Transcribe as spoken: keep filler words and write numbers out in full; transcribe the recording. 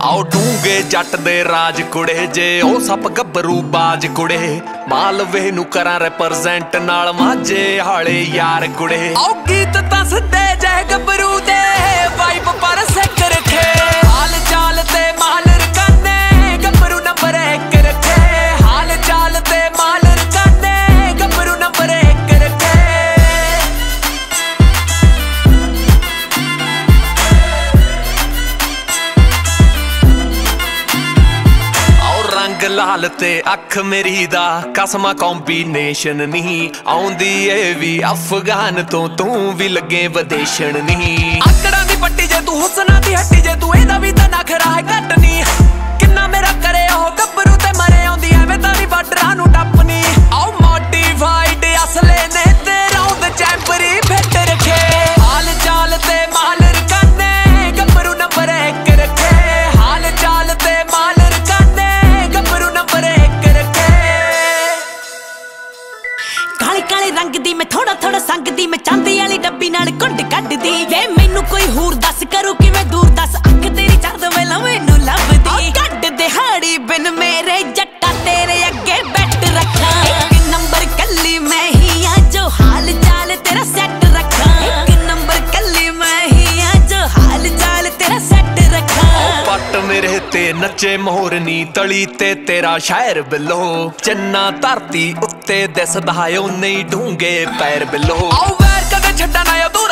आओ डूंगे जट दे राज कुड़े जे ओ सप गब्बरू बाज कुड़े मालवे नू करा रिप्रेजेंट नाल माझे हाले यार कुड़े आओ गीत तां सदे जै गब्बरू दे वाइब पर सेक रखे हाल चाल ते माल रकाने गब्बरू नंबर एक रखे हाल चाल ते माल रकाने गब्बरू नंबर एक रखे लाल ते अख मेरी दा कसमा कॉम्बीनेशन नहीं आउंदी ए वी अफगान तो तू भी लगे विदेशन नहीं आकड़ा दी पट्टी जे तू हुसना दी हट्टी जे तू एदा भी ता नखरा है घट नहीं किन्ना मेरा करे ओ गब्बरू ते मरे आउंदी एवें तां वी बार्डरां नू टप्पनी आओ मोटिवाइड असले ने ते राउंड चैंपरी फिट रखे हाल चाल ते माल रकाने गब्बरू नंबर एक रखे हाल चाल ते माल रंग दी मैं थोड़ा थोड़ा संग दी मैं चांदी वाली डब्बी नाल कुंड कड्ड दी वे मैनू कोई होर दस करू कि मैं दूर दस अख तेरी चांद वेला मैनू लभदी कड्ड दिहाड़ी बिन मेरे जट्टा तेरे अगे बैठ रखा एक नंबर कल्ली मैं ही आ जो हाल चाल तेरा सेट रखा एक नंबर कल्ली मैं ही आ जो हाल चाल तेरा सेट रखा पट मेरे ते नचे मोरनी तली ते तेरा शायर बिलो चन्ना धरती उत्ते दिसदा ओ नहीं ढूंगे पैर बिलो आओ वैर कदे छड्डा ना